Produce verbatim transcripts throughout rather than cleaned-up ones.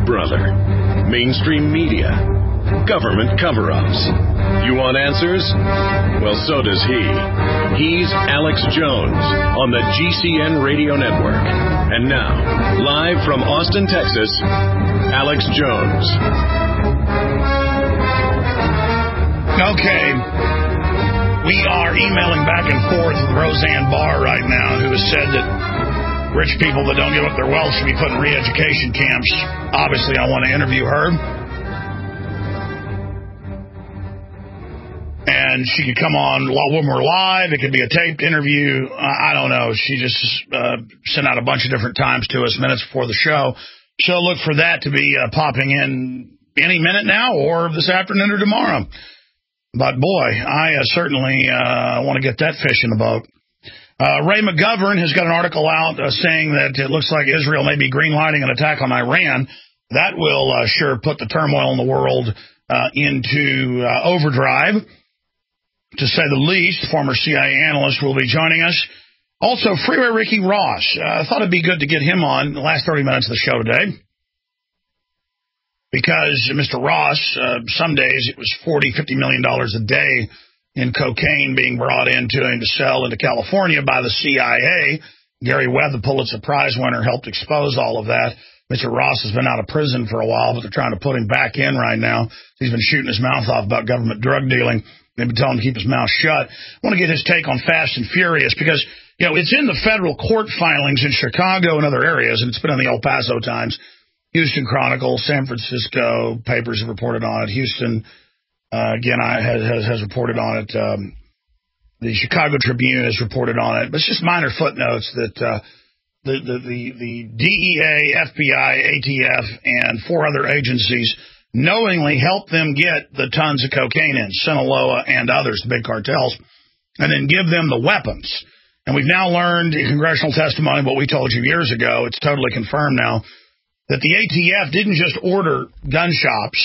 brother? Mainstream media? Government cover-ups? You want answers? Well, so does he. He's Alex Jones on the G C N Radio Network. And now, live from Austin, Texas, Alex Jones. Okay. We are emailing back and forth with Roseanne Barr right now, who has said that rich people that don't give up their wealth should be put in re-education camps. Obviously, I want to interview her. And she could come on when we're live. It could be a taped interview. I don't know. She just uh, sent out a bunch of different times to us minutes before the show. So look for that to be uh, popping in any minute now or this afternoon or tomorrow. But, boy, I uh, certainly uh, want to get that fish in the boat. Uh, Ray McGovern has got an article out uh, saying that it looks like Israel may be greenlighting an attack on Iran. That will uh, sure put the turmoil in the world uh, into uh, overdrive, to say the least. Former C I A analyst will be joining us. Also, Freeway Ricky Ross. Uh, I thought it'd be good to get him on the last thirty minutes of the show today, because Mister Ross, uh, some days it was forty, fifty million dollars a day in cocaine being brought into him to sell into California by the C I A. Gary Webb, the Pulitzer Prize winner, helped expose all of that. Mister Ross has been out of prison for a while, but they're trying to put him back in right now. He's been shooting his mouth off about government drug dealing. They've been telling him to keep his mouth shut. I want to get his take on Fast and Furious because, you know, it's in the federal court filings in Chicago and other areas, and it's been in the El Paso Times, Houston Chronicle, San Francisco papers have reported on it. Houston, uh, again, I, has, has reported on it. Um, the Chicago Tribune has reported on it. But it's just minor footnotes that uh, the, the, the, the D E A, F B I, A T F, and four other agencies knowingly help them get the tons of cocaine in, Sinaloa and others, the big cartels, and then give them the weapons. And we've now learned in congressional testimony what we told you years ago, it's totally confirmed now, that the A T F didn't just order gun shops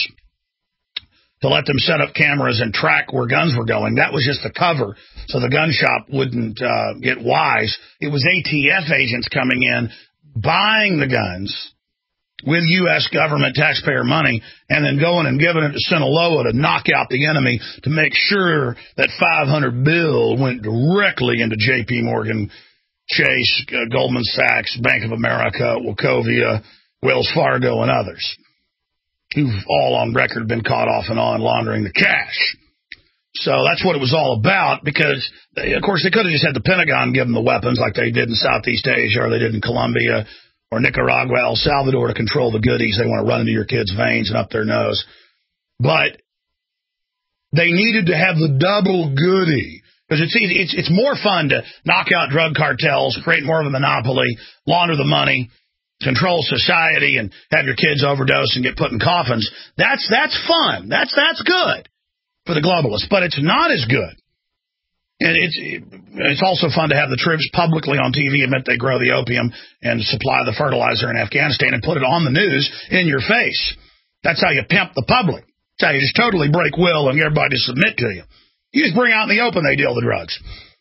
to let them set up cameras and track where guns were going. That was just the cover, so the gun shop wouldn't uh, get wise. It was A T F agents coming in, buying the guns with U S government taxpayer money, and then going and giving it to Sinaloa to knock out the enemy, to make sure that five hundred bill went directly into J P Morgan, Chase, uh, Goldman Sachs, Bank of America, Wachovia, Wells Fargo, and others, who've all on record been caught off and on laundering the cash. So that's what it was all about, because, they, of course, they could have just had the Pentagon give them the weapons like they did in Southeast Asia or they did in Colombia or Nicaragua, El Salvador, to control the goodies they want to run into your kids' veins and up their nose. But they needed to have the double goodie, because it's, it's, it's more fun to knock out drug cartels, create more of a monopoly, launder the money, control society, and have your kids overdose and get put in coffins. That's that's fun. That's that's good for the globalists, but it's not as good. And it's it's also fun to have the troops publicly on T V admit they grow the opium and supply the fertilizer in Afghanistan and put it on the news in your face. That's how you pimp the public. That's how you just totally break will and get everybody to submit to you. You just bring out in the open they deal the drugs.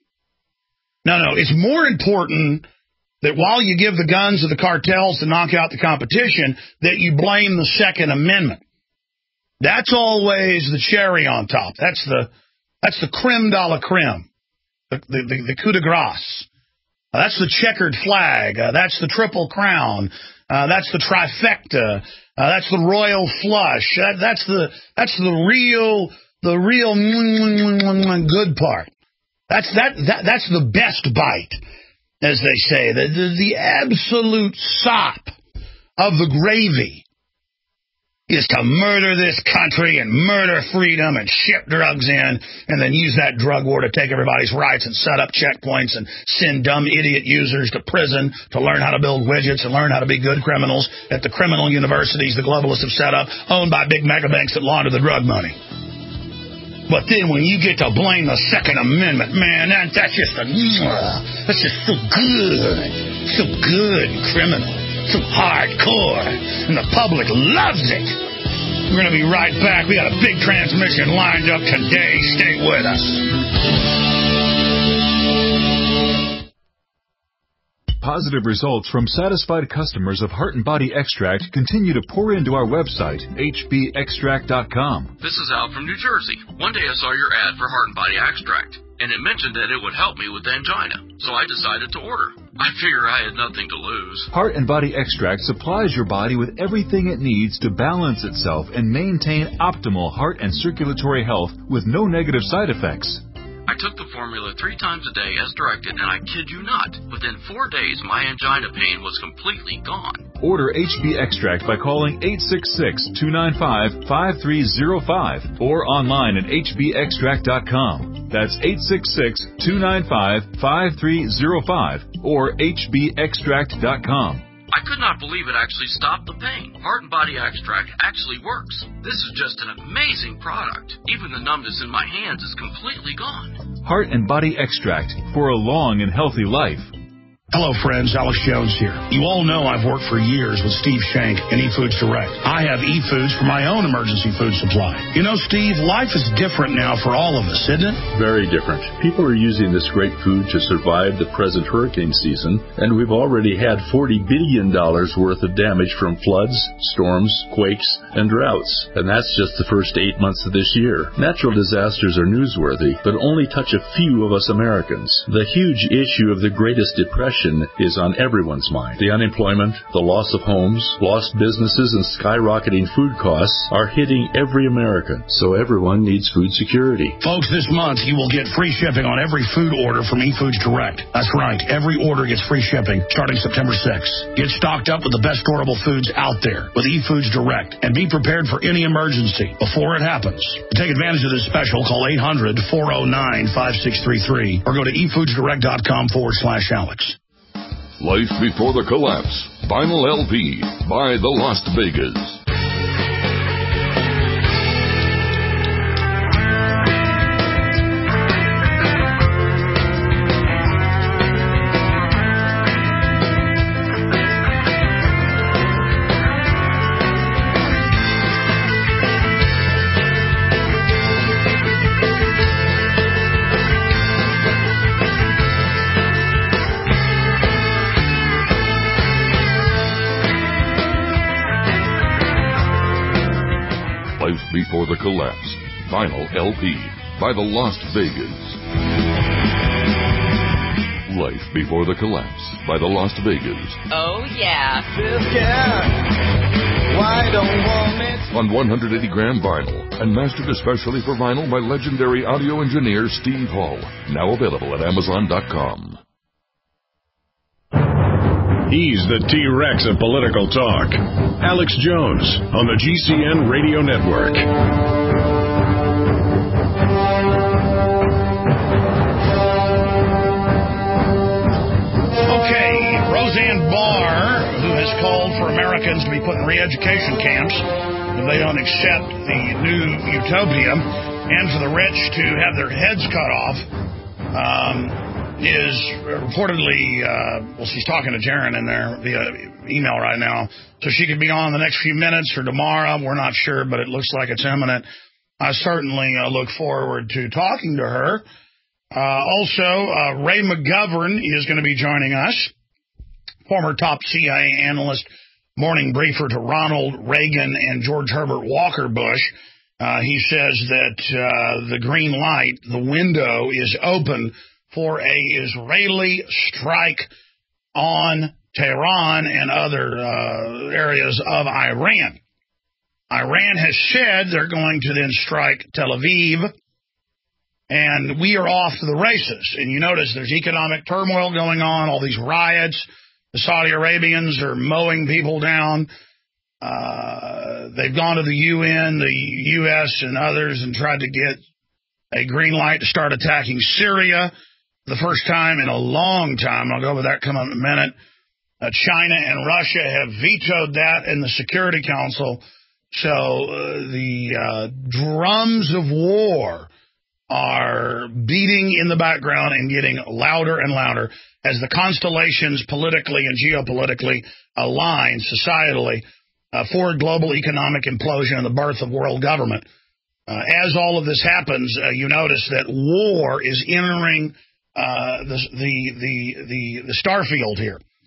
No, no, it's more important that while you give the guns to the cartels to knock out the competition, that you blame the Second Amendment. That's always the cherry on top. That's the that's the creme de la creme, the, the, the, the coup de grace. Uh, that's the checkered flag. Uh, that's the triple crown. Uh, that's the trifecta. Uh, that's the royal flush. That, that's the that's the real the real good part. That's that, that that's the best bite, as they say, the, the, the absolute sop of the gravy is to murder this country and murder freedom and ship drugs in and then use that drug war to take everybody's rights and set up checkpoints and send dumb idiot users to prison to learn how to build widgets and learn how to be good criminals at the criminal universities the globalists have set up, owned by big mega banks that launder the drug money. But then when you get to blame the Second Amendment, man, that, that's just a, that's just so good, so good and criminal, so hardcore, and the public loves it. We're going to be right back. We got a big transmission lined up today. Stay with us. Positive results from satisfied customers of Heart and Body Extract continue to pour into our website, H B extract dot com. This is Al from New Jersey. One day I saw your ad for Heart and Body Extract, and it mentioned that it would help me with angina, so I decided to order. I figure I had nothing to lose. Heart and Body Extract supplies your body with everything it needs to balance itself and maintain optimal heart and circulatory health with no negative side effects. I took the formula three times a day as directed, and I kid you not, within four days my angina pain was completely gone. Order H B Extract by calling eight six six, two nine five, five three zero five or online at H B extract dot com. That's eight six six, two nine five, five three zero five or H B extract dot com. I could not believe it actually stopped the pain. Heart and Body Extract actually works. This is just an amazing product. Even the numbness in my hands is completely gone. Heart and Body Extract for a long and healthy life. Hello, friends. Alex Jones here. You all know I've worked for years with Steve Shank and eFoods Direct. I have eFoods for my own emergency food supply. You know, Steve, life is different now for all of us, isn't it? Very different. People are using this great food to survive the present hurricane season, and we've already had forty billion dollars worth of damage from floods, storms, quakes, and droughts. And that's just the first eight months of this year. Natural disasters are newsworthy, but only touch a few of us Americans. The huge issue of the Greatest Depression is on everyone's mind. The unemployment, the loss of homes, lost businesses, and skyrocketing food costs are hitting every American, so everyone needs food security. Folks, this month you will get free shipping on every food order from eFoods Direct. That's right, every order gets free shipping starting September sixth. Get stocked up with the best storable foods out there with eFoods Direct and be prepared for any emergency before it happens. To take advantage of this special, call eight hundred, four oh nine, five six three three or go to efoodsdirect.com forward slash Alex. Life Before the Collapse, Vinyl L P by the Las Vegas. Before the Collapse, Vinyl L P by the Las Vegas. Life Before the Collapse by the Las Vegas. Oh, yeah. Why don't want it? On one hundred eighty gram vinyl and mastered especially for vinyl by legendary audio engineer Steve Hall. Now available at Amazon dot com. He's the T-Rex of political talk. Alex Jones on the G C N Radio Network. Okay, Roseanne Barr, who has called for Americans to be put in re-education camps if they don't accept the new utopia, and for the rich to have their heads cut off, um... is reportedly, uh, well, she's talking to Jaron in there via email right now, so she could be on the next few minutes or tomorrow. We're not sure, but it looks like it's imminent. I certainly uh, look forward to talking to her. Uh, also, uh, Ray McGovern is going to be joining us, former top C I A analyst, morning briefer to Ronald Reagan and George Herbert Walker Bush. Uh, he says that uh, the green light, the window, is open for a Israeli strike on Tehran and other uh, areas of Iran. Iran has said they're going to then strike Tel Aviv, and we are off to the races. And you notice there's economic turmoil going on, all these riots. The Saudi Arabians are mowing people down. Uh, they've gone to the U N, the U S, and others and tried to get a green light to start attacking Syria. The first time in a long time. I'll go over that come up in a minute. Uh, China and Russia have vetoed that in the Security Council. So uh, the uh, drums of war are beating in the background and getting louder and louder as the constellations politically and geopolitically align societally uh, for global economic implosion and the birth of world government. Uh, as all of this happens, uh, you notice that war is entering Uh, the, the the the the starfield here.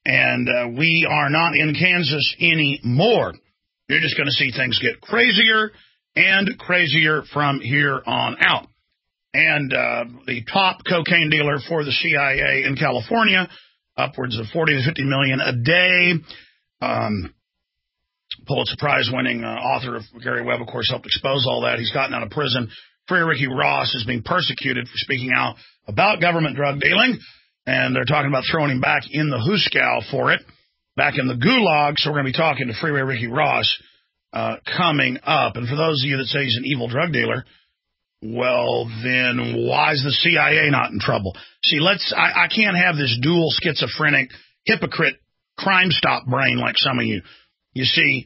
And uh, we are not in Kansas anymore. You're just going to see things get crazier and crazier from here on out. And uh, the top cocaine dealer for the C I A in California, upwards of forty to fifty million a day. Um, Pulitzer Prize winning uh, author of Gary Webb, of course, helped expose all that. He's gotten out of prison. Free Ricky Ross is being persecuted for speaking out about government drug dealing. And they're talking about throwing him back in the Huskow for it, back in the gulag. So we're going to be talking to Freeway Ricky Ross uh, coming up. And for those of you that say he's an evil drug dealer, well, then why is the C I A not in trouble? See, let's. I, I can't have this dual schizophrenic hypocrite crime stop brain like some of you. You see,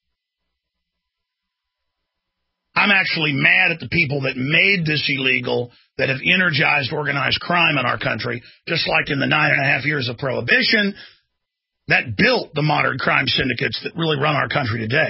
I'm actually mad at the people that made this illegal, that have energized organized crime in our country, just like in the nine and a half years of Prohibition, that built the modern crime syndicates that really run our country today.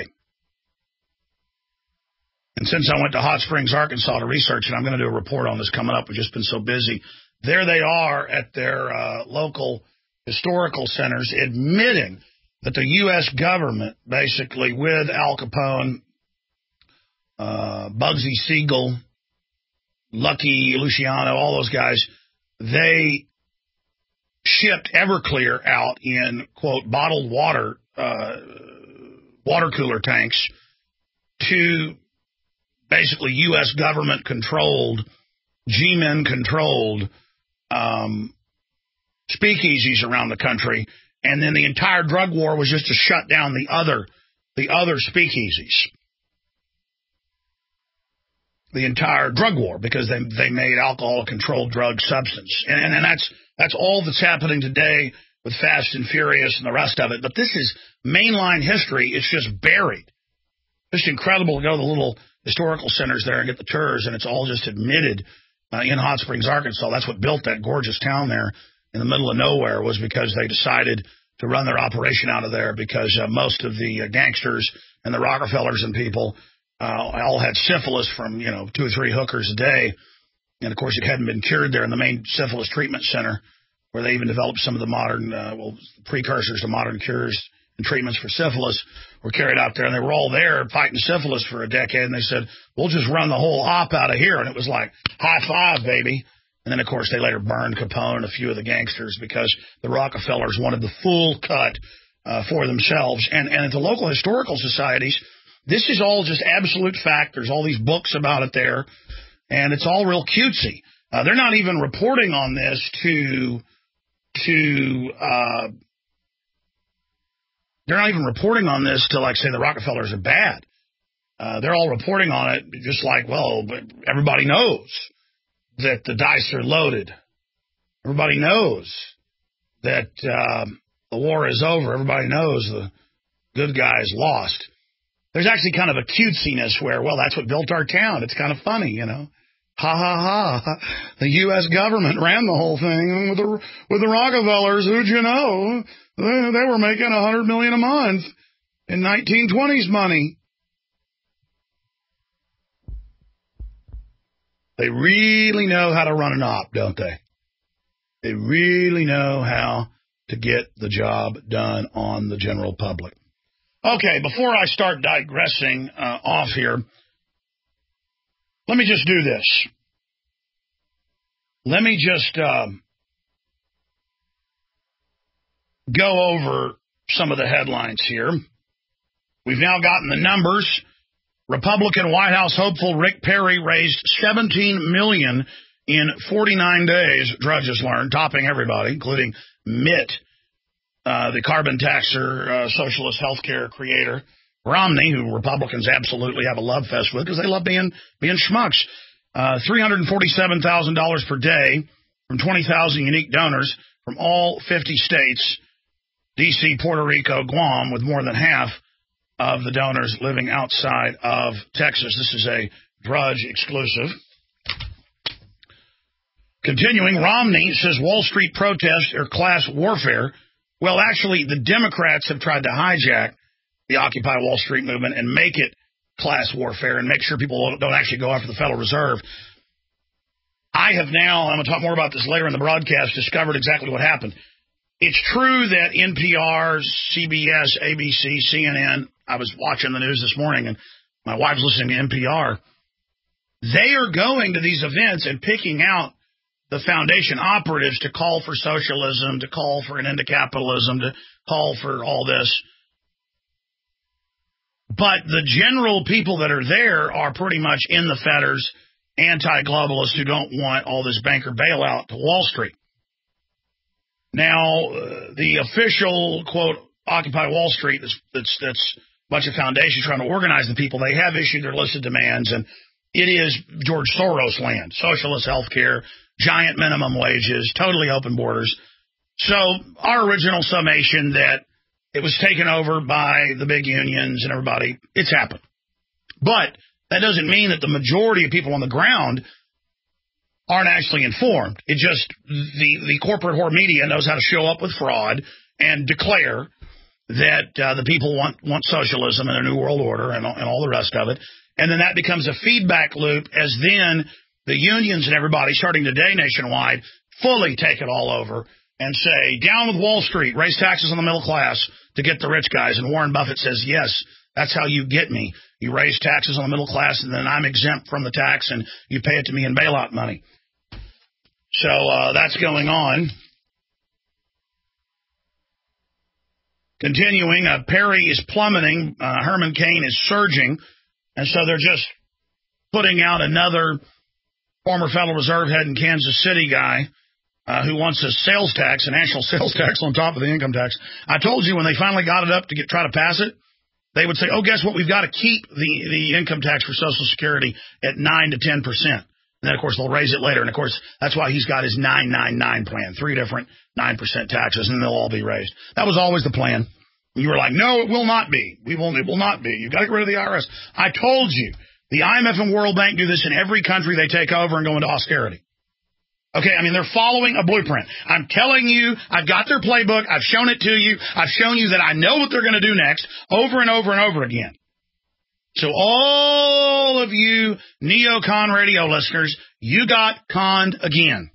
And since I went to Hot Springs, Arkansas to research, and I'm going to do a report on this coming up, we've just been so busy, there they are at their uh, local historical centers admitting that the U S government, basically with Al Capone, uh, Bugsy Siegel, Lucky Luciano, all those guys, they shipped Everclear out in, quote, bottled water, uh, water cooler tanks to basically U S government-controlled, G-men-controlled um, speakeasies around the country, and then the entire drug war was just to shut down the other, the other speakeasies. The entire drug war, because they they made alcohol a controlled drug substance. And, and that's that's all that's happening today with Fast and Furious and the rest of it. But this is mainline history. It's just buried. Just incredible to go to the little historical centers there and get the tours, and it's all just admitted uh, in Hot Springs, Arkansas. That's what built that gorgeous town there in the middle of nowhere, was because they decided to run their operation out of there, because uh, most of the uh, gangsters and the Rockefellers and people Uh, all had syphilis from, you know, two or three hookers a day. And, of course, it hadn't been cured there in the main syphilis treatment center, where they even developed some of the modern, uh, well, precursors to modern cures and treatments for syphilis were carried out there. And they were all there fighting syphilis for a decade. And they said, we'll just run the whole op out of here. And it was like, high five, baby. And then, of course, they later burned Capone and a few of the gangsters because the Rockefellers wanted the full cut uh, for themselves. And, and at the local historical societies, this is all just absolute fact. There's all these books about it there, and it's all real cutesy. Uh, they're not even reporting on this to, to, uh, they're not even reporting on this to, like, say, the Rockefellers are bad. Uh, they're all reporting on it just like, well, but everybody knows that the dice are loaded. Everybody knows that uh, the war is over. Everybody knows the good guys lost. There's actually kind of a cutesiness where, well, that's what built our town. It's kind of funny, you know. Ha, ha, ha. The U S government ran the whole thing with the, with the Rockefellers. Who'd you know? They, they were making one hundred million dollars a month in nineteen twenties money. They really know how to run an op, don't they? They really know how to get the job done on the general public. Okay, before I start digressing uh, off here, let me just do this. Let me just uh, go over some of the headlines here. We've now gotten the numbers. Republican White House hopeful Rick Perry raised seventeen million dollars in forty-nine days, Drudges learned, topping everybody, including Mitt, uh, the carbon taxer, uh, socialist healthcare creator, Romney, who Republicans absolutely have a love fest with because they love being being schmucks. Uh, three hundred forty-seven thousand dollars per day from twenty thousand unique donors from all fifty states, D C, Puerto Rico, Guam, with more than half of the donors living outside of Texas. This is a Drudge exclusive. Continuing, Romney says Wall Street protests are class warfare. Well, actually, the Democrats have tried to hijack the Occupy Wall Street movement and make it class warfare and make sure people don't actually go after the Federal Reserve. I have now, I'm going to talk more about this later in the broadcast, discovered exactly what happened. It's true that N P R, C B S, A B C, C N N, I was watching the news this morning, and my wife's listening to N P R. They are going to these events and picking out the foundation operatives to call for socialism, to call for an end to capitalism, to call for all this. But the general people that are there are pretty much in the fetters, anti-globalists who don't want all this banker bailout to Wall Street. Now, uh, the official, quote, Occupy Wall Street, that's, that's, that's a bunch of foundations trying to organize the people, they have issued their list of demands, and it is George Soros land, socialist health care, giant minimum wages, totally open borders. So our original summation that it was taken over by the big unions and everybody, it's happened. But that doesn't mean that the majority of people on the ground aren't actually informed. It just, the, the corporate whore media knows how to show up with fraud and declare that uh, the people want, want socialism and a new world order and, and all the rest of it. And then that becomes a feedback loop as then the unions and everybody starting today nationwide fully take it all over and say, down with Wall Street, raise taxes on the middle class to get the rich guys. And Warren Buffett says, yes, that's how you get me. You raise taxes on the middle class, and then I'm exempt from the tax, and you pay it to me in bailout money. So uh, that's going on. Continuing, uh, Perry is plummeting. Uh, Herman Cain is surging. And so they're just putting out another former Federal Reserve head in Kansas City guy uh, who wants a sales tax, a national sales tax on top of the income tax. I told you when they finally got it up to get try to pass it, they would say, oh, guess what? We've got to keep the, the income tax for Social Security at nine to ten percent. And then, of course, they'll raise it later. And, of course, that's why he's got his nine nine nine plan, three different nine percent taxes, and they'll all be raised. That was always the plan. You were like, no, it will not be. We will, it will not be. You've got to get rid of the I R S. I told you. The I M F and World Bank do this in every country they take over and go into austerity. Okay, I mean, they're following a blueprint. I'm telling you, I've got their playbook. I've shown it to you. I've shown you that I know what they're going to do next over and over and over again. So all of you neocon radio listeners, you got conned again.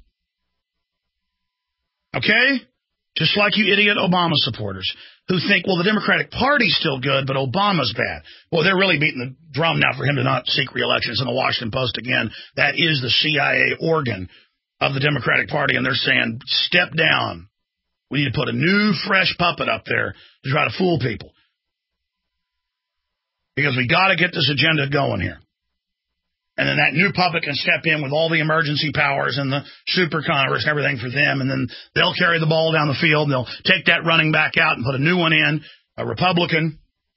Okay? Just like you idiot Obama supporters who think, well, the Democratic Party's still good, but Obama's bad. Well, they're really beating the drum now for him to not seek re-election. It's in the Washington Post again. That is the C I A organ of the Democratic Party, and they're saying, step down. We need to put a new, fresh puppet up there to try to fool people. Because we got to get this agenda going here. And then that new puppet can step in with all the emergency powers and the super Congress and everything for them. And then they'll carry the ball down the field. And they'll take that running back out and put a new one in, a Republican.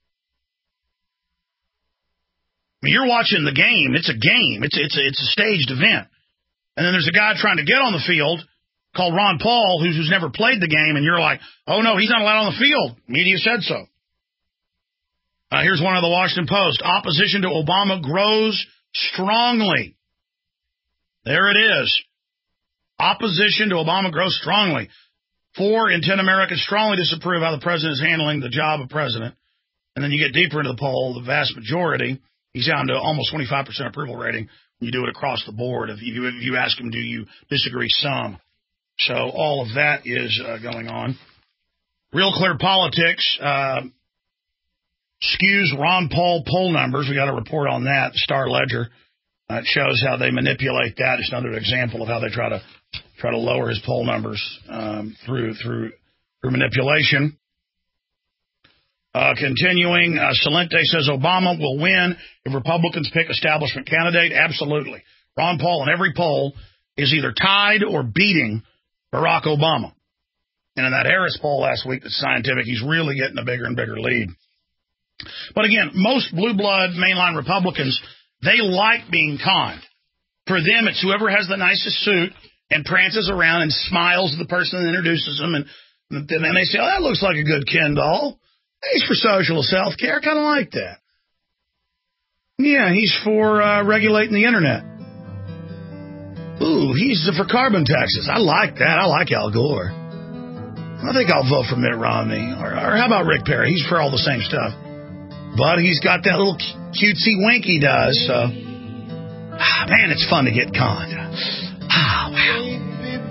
I mean, you're watching the game. It's a game. It's, it's, a, it's a staged event. And then there's a guy trying to get on the field called Ron Paul, who's, who's never played the game. And you're like, oh, no, he's not allowed on the field. Media said so. Uh, here's one of the Washington Post. Opposition to Obama grows strongly. There it is. Opposition to Obama grows strongly. Four in ten Americans strongly disapprove how the president is handling the job of president. And then you get deeper into the poll, the vast majority, he's down to almost twenty-five percent approval rating. You do it across the board. If you, if you ask him, do you disagree? Some. So all of that is uh, going on. Real Clear Politics uh, skews Ron Paul poll numbers. We got a report on that. Star Ledger. Uh, it shows how they manipulate that. It's another example of how they try to try to lower his poll numbers um, through through through manipulation. Uh, continuing, uh, Salente says Obama will win if Republicans pick establishment candidate. Absolutely. Ron Paul in every poll is either tied or beating Barack Obama. And in that Harris poll last week that's scientific, he's really getting a bigger and bigger lead. But again, most blue blood mainline Republicans, they like being conned. For them, it's whoever has the nicest suit and prances around and smiles at the person that introduces them. And, and then they say, oh, that looks like a good Ken doll. He's for socialist health care. Kind of like that. Yeah, he's for uh, regulating the internet. Ooh, he's for carbon taxes. I like that. I like Al Gore. I think I'll vote for Mitt Romney. Or, or how about Rick Perry? He's for all the same stuff. But he's got that little cutesy wink he does. So, ah, man, it's fun to get conned. Ah, wow.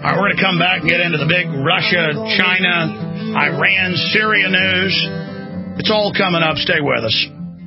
All right, we're going to come back and get into the big Russia, China, Iran, Syria news. It's all coming up. Stay with us.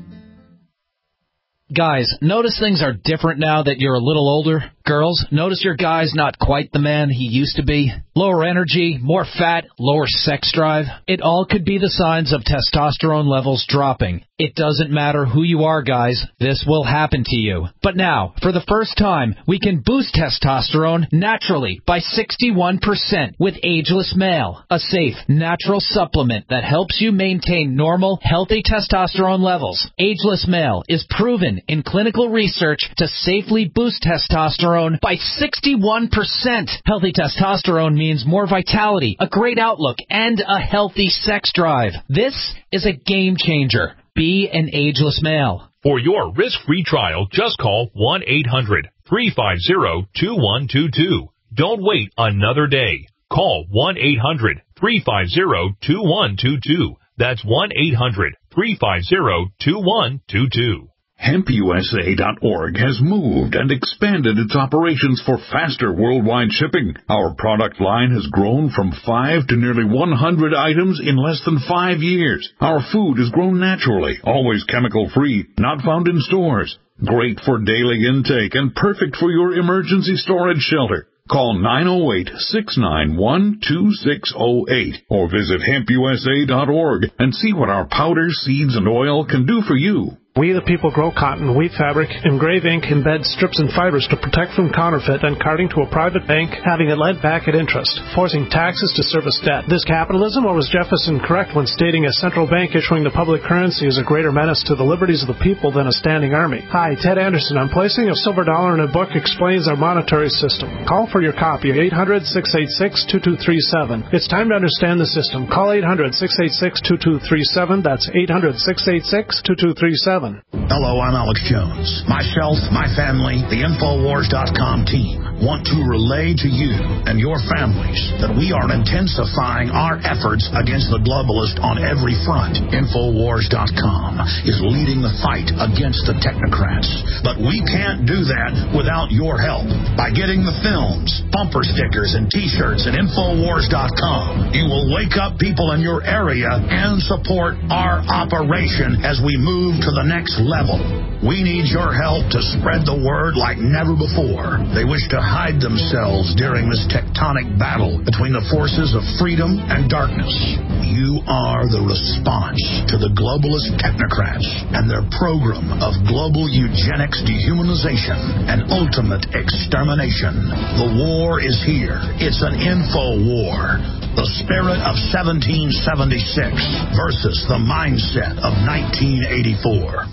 Guys, notice things are different now that you're a little older? Girls, notice your guy's not quite the man he used to be? Lower energy, more fat, lower sex drive? It all could be the signs of testosterone levels dropping. It doesn't matter who you are, guys. This will happen to you. But now, for the first time, we can boost testosterone naturally by sixty-one percent with Ageless Male, a safe, natural supplement that helps you maintain normal, healthy testosterone levels. Ageless Male is proven in clinical research to safely boost testosterone by sixty-one percent. Healthy testosterone means more vitality, a great outlook, and a healthy sex drive. This is a game changer. Be an Ageless Male. For your risk-free trial, just call one eight hundred three five zero two one two two. Don't wait another day. Call one eight hundred three five zero two one two two. That's one eight hundred three five zero two one two two. hemp U S A dot org has moved and expanded its operations for faster worldwide shipping. Our product line has grown from five to nearly one hundred items in less than five years. Our food is grown naturally, always chemical-free, not found in stores. Great for daily intake and perfect for your emergency storage shelter. Call nine oh eight, six nine one, two six oh eight or visit hemp U S A dot org and see what our powder, seeds, and oil can do for you. We the people grow cotton, weave fabric, engrave ink, embed strips and fibers to protect from counterfeit and carting to a private bank, having it lent back at interest, forcing taxes to service debt. This capitalism, or was Jefferson correct when stating a central bank issuing the public currency is a greater menace to the liberties of the people than a standing army? Hi, Ted Anderson. I'm placing a silver dollar in a book explains our monetary system. Call for your copy at eight hundred six eight six two two three seven. It's time to understand the system. Call eight hundred six eight six two two three seven. That's eight hundred six eight six two two three seven. Hello, I'm Alex Jones. Myself, my family, the Infowars dot com team want to relay to you and your families that we are intensifying our efforts against the globalist on every front. Infowars dot com is leading the fight against the technocrats. But we can't do that without your help. By getting the films, bumper stickers, and T-shirts at Infowars dot com, you will wake up people in your area and support our operation as we move to the next level. We need your help to spread the word like never before. They wish to hide themselves during this tectonic battle between the forces of freedom and darkness. You are the response to the globalist technocrats and their program of global eugenics, dehumanization, and ultimate extermination. The war is here. It's an info war. The spirit of seventeen seventy-six versus the mindset of nineteen eighty-four.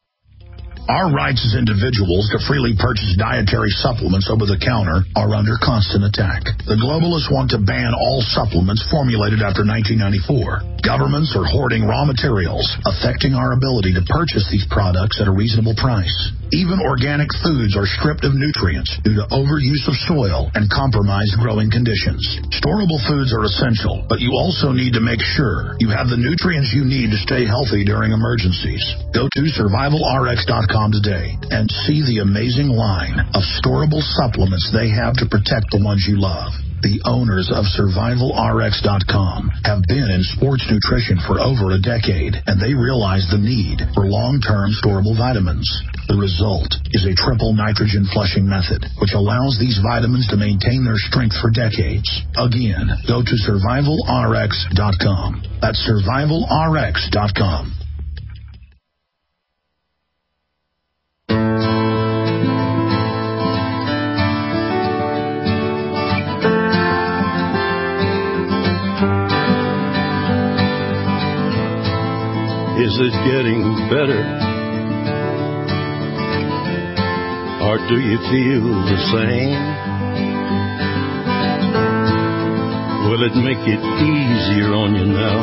Our rights as individuals to freely purchase dietary supplements over the counter are under constant attack. The globalists want to ban all supplements formulated after nineteen ninety-four. Governments are hoarding raw materials, affecting our ability to purchase these products at a reasonable price. Even organic foods are stripped of nutrients due to overuse of soil and compromised growing conditions. Storable foods are essential, but you also need to make sure you have the nutrients you need to stay healthy during emergencies. Go to survival R X dot com today and see the amazing line of storable supplements they have to protect the ones you love. The owners of survival R X dot com have been in sports nutrition for over a decade, and they realize the need for long-term storable vitamins. The result is a triple nitrogen flushing method, which allows these vitamins to maintain their strength for decades. Again, go to survival R X dot com. That's survival R X dot com. Is it getting better? Or do you feel the same? Will it make it easier on you now?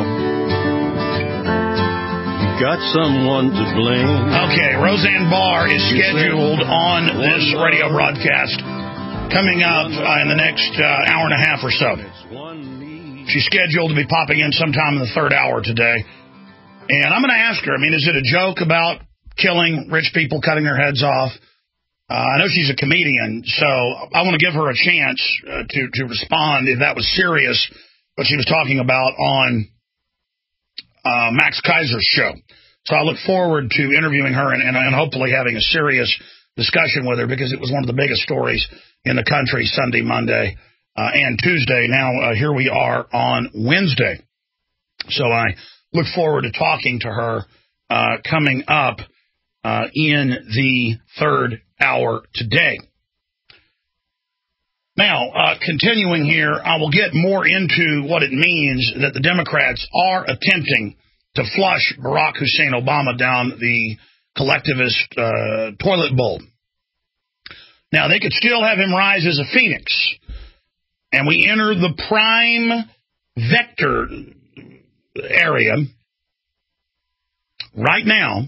You got someone to blame. Okay, Roseanne Barr is scheduled on this radio broadcast coming up uh, in the next uh, hour and a half or so. She's scheduled to be popping in sometime in the third hour today. And I'm going to ask her, I mean, is it a joke about killing rich people, cutting their heads off? Uh, I know she's a comedian, so I want to give her a chance uh, to, to respond if that was serious, what she was talking about on uh, Max Kaiser's show. So I look forward to interviewing her and, and, and hopefully having a serious discussion with her, because it was one of the biggest stories in the country Sunday, Monday, uh, and Tuesday. Now, uh, here we are on Wednesday. So I look forward to talking to her uh, coming up uh, in the third hour today. Now, uh, continuing here, I will get more into what it means that the Democrats are attempting to flush Barack Hussein Obama down the collectivist uh, toilet bowl. Now, they could still have him rise as a phoenix, and we enter the prime vector area right now.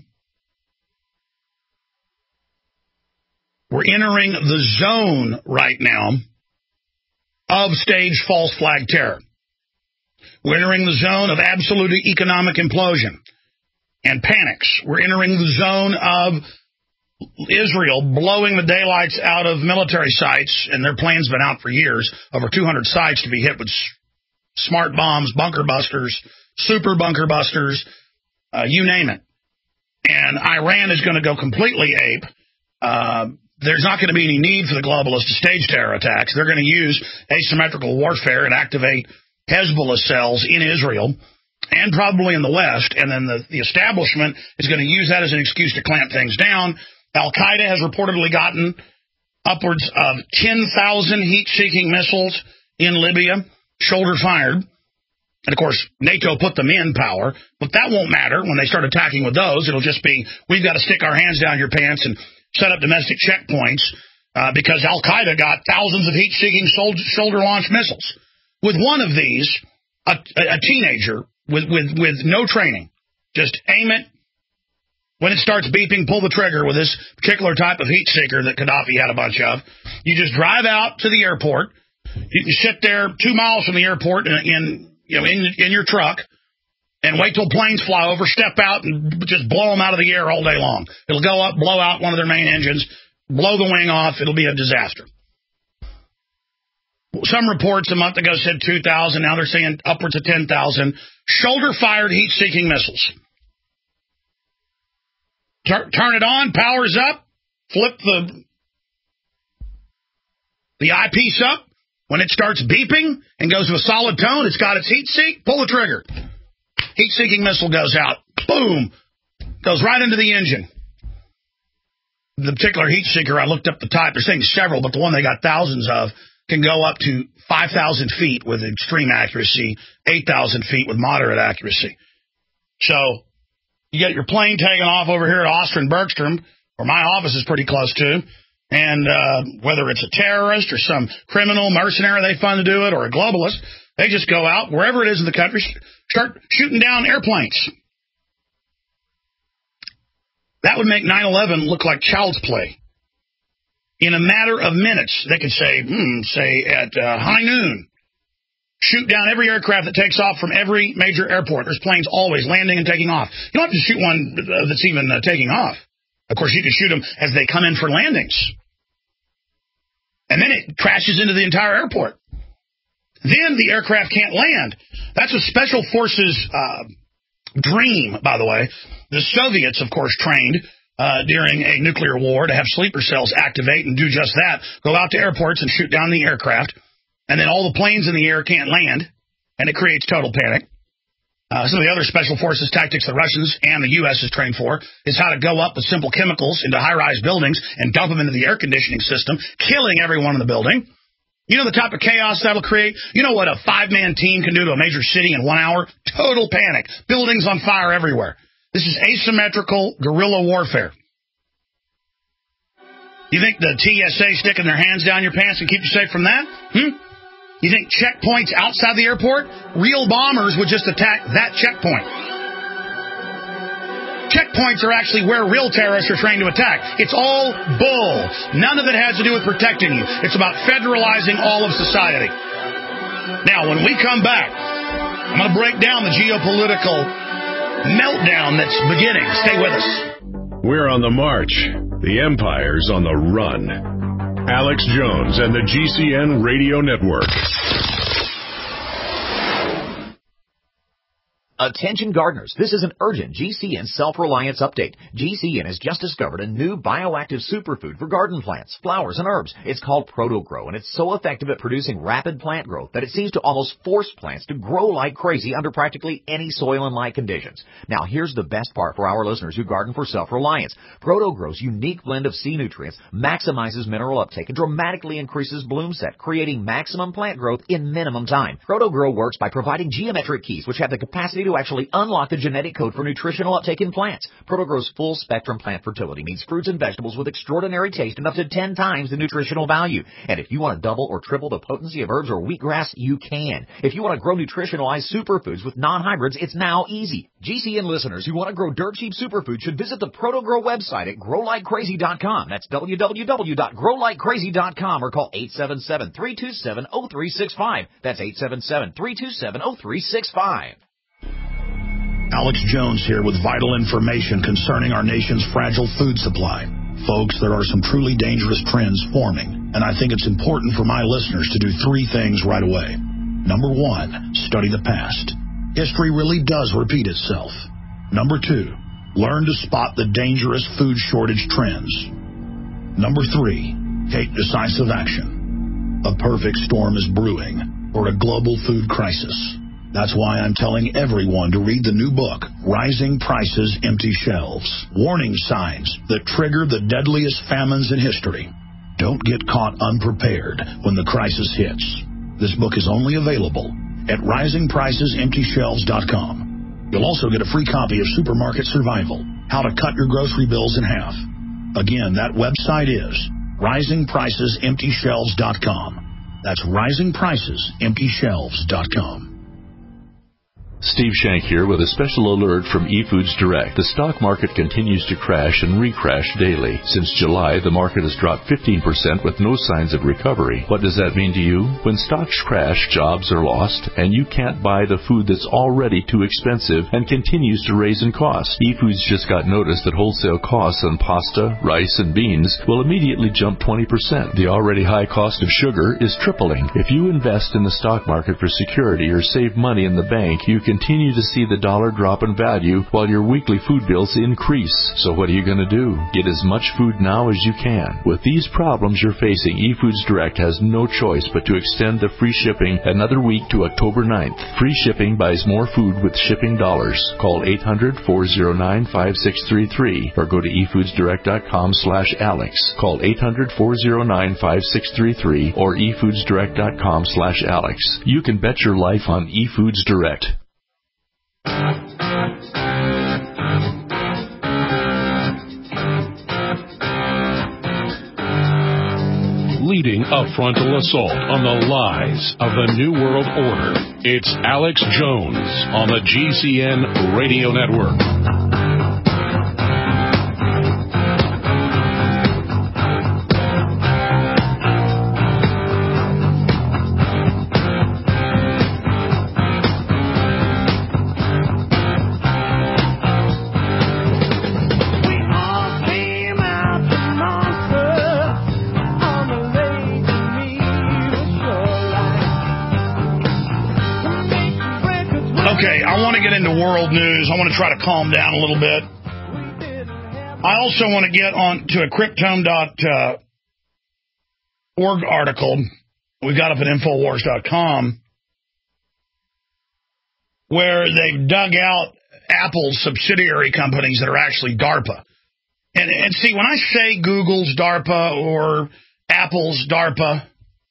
We're entering the zone right now of staged false flag terror. We're entering the zone of absolute economic implosion and panics. We're entering the zone of Israel blowing the daylights out of military sites, and their plan's been out for years, over two hundred sites to be hit with smart bombs, bunker busters, super bunker busters, uh, you name it. And Iran is going to go completely ape. Uh, there's not going to be any need for the globalists to stage terror attacks. They're going to use asymmetrical warfare and activate Hezbollah cells in Israel and probably in the West, and then the, the establishment is going to use that as an excuse to clamp things down. Al-Qaeda has reportedly gotten upwards of ten thousand heat-seeking missiles in Libya, shoulder-fired. And, of course, NATO put them in power, but that won't matter when they start attacking with those. It'll just be, we've got to stick our hands down your pants and set up domestic checkpoints uh, because Al-Qaeda got thousands of heat-seeking shoulder-launched missiles. With one of these, a, a teenager with, with, with no training, just aim it. When it starts beeping, pull the trigger with this particular type of heat seeker that Gaddafi had a bunch of. You just drive out to the airport. You can sit there two miles from the airport in, in you know in, in your truck and wait till planes fly over, step out, and just blow them out of the air all day long. It'll go up, blow out one of their main engines, blow the wing off. It'll be a disaster. Some reports a month ago said two thousand. Now they're saying upwards of ten thousand shoulder-fired heat-seeking missiles. Tur- turn it on, powers up, flip the the eyepiece up. When it starts beeping and goes to a solid tone, it's got its heat seek, pull the trigger. Heat-seeking missile goes out. Boom. Goes right into the engine. The particular heat seeker, I looked up the type. They're saying several, but the one they got thousands of can go up to five thousand feet with extreme accuracy, eight thousand feet with moderate accuracy. So you get your plane taken off over here at Austin Bergstrom, where my office is pretty close to, and uh, whether it's a terrorist or some criminal mercenary they fund to do it or a globalist, they just go out, wherever it is in the country, start shooting down airplanes. That would make nine eleven look like child's play. In a matter of minutes, they could say, hmm, say at uh, high noon, shoot down every aircraft that takes off from every major airport. There's planes always landing and taking off. You don't have to shoot one that's even uh, taking off. Of course, you can shoot them as they come in for landings. And then it crashes into the entire airport. Then the aircraft can't land. That's a special forces uh, dream, by the way. The Soviets, of course, trained uh, during a nuclear war to have sleeper cells activate and do just that. Go out to airports and shoot down the aircraft. And then all the planes in the air can't land, and it creates total panic. Uh, some of the other special forces tactics the Russians and the U S is trained for is how to go up with simple chemicals into high-rise buildings and dump them into the air conditioning system, killing everyone in the building. You know the type of chaos that'll create? You know what a five-man team can do to a major city in one hour? Total panic. Buildings on fire everywhere. This is asymmetrical guerrilla warfare. You think the T S A sticking their hands down your pants and keep you safe from that? Hmm? You think checkpoints outside the airport? Real bombers would just attack that checkpoint. Checkpoints are actually where real terrorists are trained to attack. It's all bull. None of it has to do with protecting you. It's about federalizing all of society. Now, when we come back, I'm going to break down the geopolitical meltdown that's beginning. Stay with us. We're on the march. The empire's on the run. Alex Jones and the G C N Radio Network. Attention gardeners, this is an urgent G C N self-reliance update. G C N has just discovered a new bioactive superfood for garden plants, flowers, and herbs. It's called ProtoGrow, and it's so effective at producing rapid plant growth that it seems to almost force plants to grow like crazy under practically any soil and light conditions. Now, here's the best part for our listeners who garden for self-reliance. ProtoGrow's unique blend of sea nutrients maximizes mineral uptake and dramatically increases bloom set, creating maximum plant growth in minimum time. ProtoGrow works by providing geometric keys which have the capacity to actually unlock the genetic code for nutritional uptake in plants. ProtoGrow's full-spectrum plant fertility means fruits and vegetables with extraordinary taste and up to ten times the nutritional value. And if you want to double or triple the potency of herbs or wheatgrass, you can. If you want to grow nutritionalized superfoods with non-hybrids, it's now easy. G C N listeners who want to grow dirt-cheap superfoods should visit the ProtoGrow website at grow like crazy dot com. That's w w w dot grow like crazy dot com or call eight seven seven, three two seven, zero three six five. That's eight seven seven, three two seven, zero three six five. Alex Jones here with vital information concerning our nation's fragile food supply. Folks, there are some truly dangerous trends forming, and I think it's important for my listeners to do three things right away. Number one, study the past. History really does repeat itself. Number two, learn to spot the dangerous food shortage trends. Number three, take decisive action. A perfect storm is brewing for a global food crisis. That's why I'm telling everyone to read the new book, Rising Prices, Empty Shelves. Warning signs that trigger the deadliest famines in history. Don't get caught unprepared when the crisis hits. This book is only available at rising prices empty shelves dot com. You'll also get a free copy of Supermarket Survival, How to Cut Your Grocery Bills in Half. Again, that website is rising prices empty shelves dot com. That's rising prices empty shelves dot com. Steve Shank here with a special alert from eFoods Direct. The stock market continues to crash and recrash daily. Since July, the market has dropped fifteen percent with no signs of recovery. What does that mean to you? When stocks crash, jobs are lost, and you can't buy the food that's already too expensive and continues to raise in cost. eFoods just got notice that wholesale costs on pasta, rice, and beans will immediately jump twenty percent. The already high cost of sugar is tripling. If you invest in the stock market for security or save money in the bank, you can continue to see the dollar drop in value while your weekly food bills increase. So what are you going to do? Get as much food now as you can. With these problems you're facing, eFoods Direct has no choice but to extend the free shipping another week to October ninth. Free shipping buys more food with shipping dollars. Call eight hundred, four oh nine, five six three three or go to e foods direct dot com slash alex. Call eight hundred, four oh nine, five six three three or e foods direct dot com slash alex. You can bet your life on eFoods Direct. Leading a frontal assault on the lies of the New World Order, it's Alex Jones on the G C N Radio Network. Okay, I want to get into world news. I want to try to calm down a little bit. I also want to get on to a cryptome dot org article we've got up at infowars dot com where they've dug out Apple's subsidiary companies that are actually DARPA. And, and see, when I say Google's DARPA or Apple's DARPA,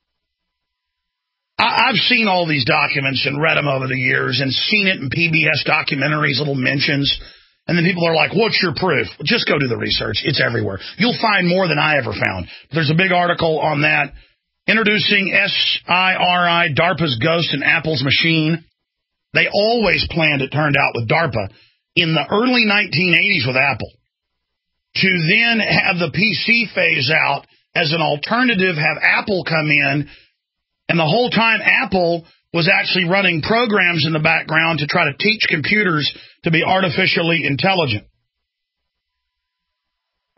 I've seen all these documents and read them over the years and seen it in P B S documentaries, little mentions. And then people are like, what's your proof? Well, just go do the research. It's everywhere. You'll find more than I ever found. There's a big article on that. Introducing S I R I, DARPA's Ghost and Apple's Machine. They always planned, it turned out, with DARPA in the early nineteen eighties with Apple to then have the P C phase out as an alternative, have Apple come in. And the whole time, Apple was actually running programs in the background to try to teach computers to be artificially intelligent.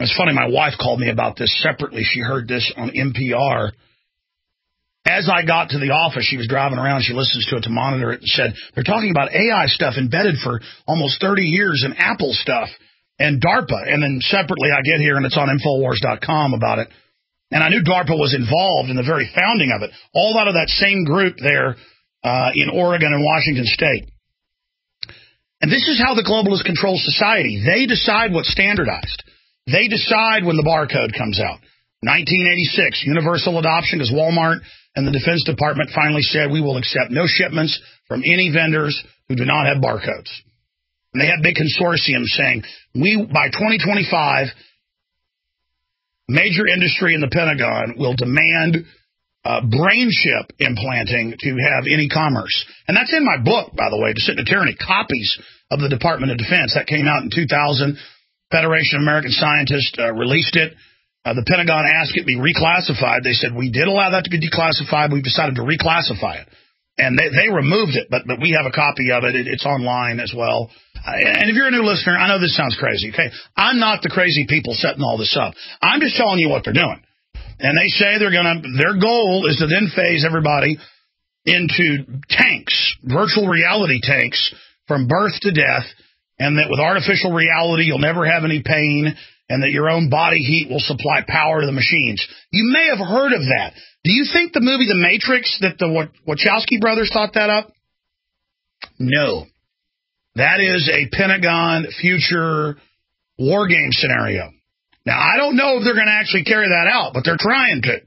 It's funny, my wife called me about this separately. She heard this on N P R. As I got to the office, she was driving around. She listens to it to monitor it and said, they're talking about A I stuff embedded for almost thirty years in Apple stuff and DARPA. And then separately, I get here, and it's on Infowars dot com about it. And I knew DARPA was involved in the very founding of it, all out of that same group there uh, in Oregon and Washington State. And this is how the globalists control society. They decide what's standardized. They decide when the barcode comes out. nineteen eighty-six, universal adoption, because Walmart and the Defense Department finally said we will accept no shipments from any vendors who do not have barcodes. And they had big consortiums saying, we by twenty twenty-five, major industry in the Pentagon will demand uh, brain chip implanting to have any commerce. And that's in my book, by the way, Descent into Tyranny, copies of the Department of Defense. That came out in two thousand. Federation of American Scientists uh, released it. Uh, the Pentagon asked it be reclassified. They said, we did allow that to be declassified. We've decided to reclassify it. And they, they removed it, but, but we have a copy of it. it it's online as well. Uh, and if you're a new listener, I know this sounds crazy, okay? I'm not the crazy people setting all this up. I'm just telling you what they're doing. And they say they're going to, their goal is to then phase everybody into tanks, virtual reality tanks, from birth to death, and that with artificial reality, you'll never have any pain, and that your own body heat will supply power to the machines. You may have heard of that. Do you think the movie The Matrix, that the Wachowski brothers thought that up? No. That is a Pentagon future war game scenario. Now, I don't know if they're going to actually carry that out, but they're trying to.